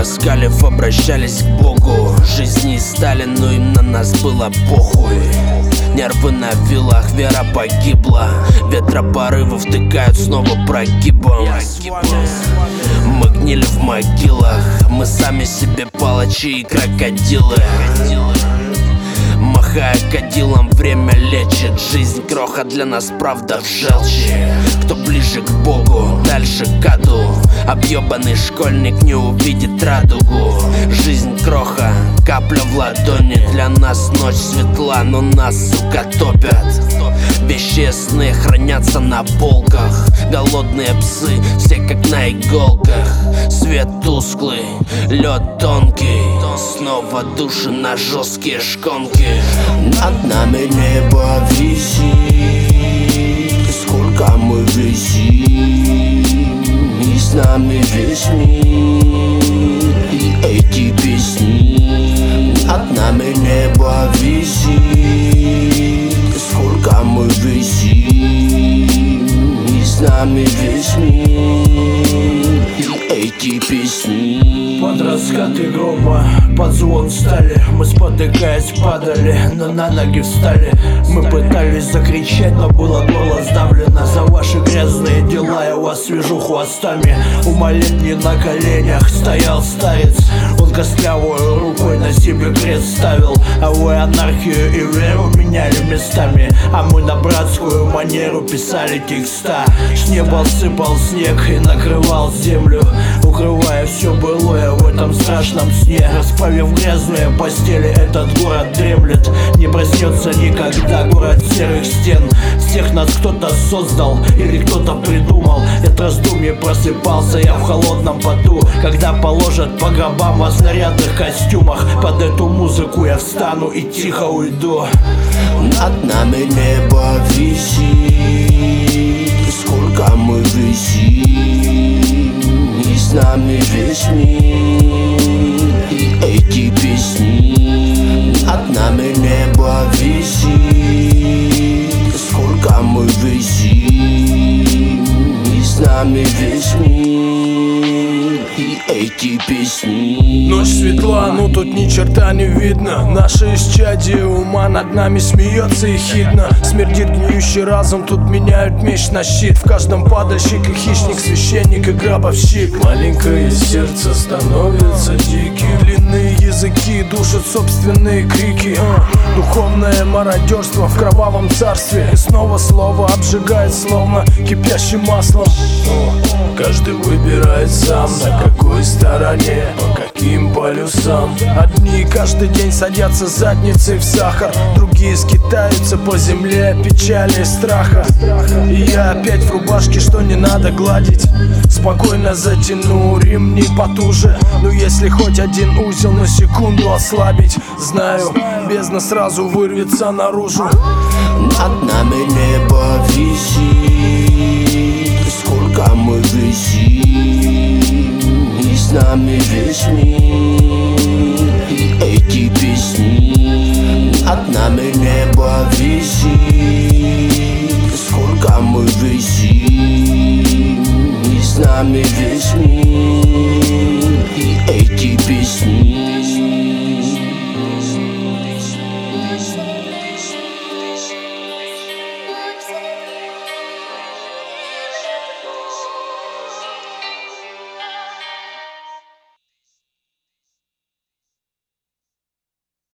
оскалив, обращались к Богу. Жизни стали, но им на нас было похуй. Нервы на вилах, вера погибла. Ветропорывы втыкают снова прогибом. Мы гнили в могилах, мы сами себе палачи и крокодилы. Махая кадилом, время лечит. Жизнь кроха, для нас правда в желчи. Кто ближе к Богу, дальше к аду. Объебанный школьник не увидит радугу. Жизнь кроха, капля в ладони. Для нас ночь светла, но нас, сука, топят. Вещи и сны хранятся на полках. Голодные псы, все как на иголках. Свет тусклый, лед тонкий. Снова души на жесткие шконки. Над нами небо висит, сколько мы висим, и с нами весь мир, и эти песни. Над нами небо висит, сколько мы висим, и с нами весь мир, и эти песни. Под раскаты грома, под звон стали, мы спотыкаясь падали, но на ноги встали. Мы пытались закричать, но было горло сдавлено. За ваши грязные дела я вас свяжу хвостами. У молитвы на коленях стоял старец. Он костлявую рукой на себе крест ставил. А вы анархию и веру меняли местами, а мы на братскую манеру писали текста. С неба сыпал снег и накрывал землю, укрывая все былое в этом страшном сне. Расправив грязные постели, этот город дремлет. Не проснется никогда город серых стен. Всех нас кто-то создал или кто-то придумал. От раздумья просыпался я в холодном поту, когда положат по гробам во снарядных костюмах. Под эту музыку я встану и тихо уйду. Над нами небо висит, сколько мы висим, и с нами весь мир, и эти песни. Над нами небо висит, сколько мы висим, и с нами весь мир, и эти песни. Ночь светла, но тут ни черта не видно. Наше исчадие ума над нами смеется ехидно. Смердит гниющий разум, тут меняют меч на щит. В каждом падальщик и хищник, священник и гробовщик. Маленькое сердце становится диким. Длинные языки душат собственные крики. Духовное мародерство в кровавом царстве. И снова слово обжигает, словно кипящим маслом. Каждый выбирает сам, на какой стороне, по каким полюсам. Одни каждый день садятся задницей в сахар, другие скитаются по земле печали и страха. И я опять в рубашке, что не надо гладить. Спокойно затяну ремни потуже. Но если хоть один узел на секунду ослабить, знаю, бездна сразу вырвется наружу. Над нами небо висит, сколько мы висим, и с нами весь мир,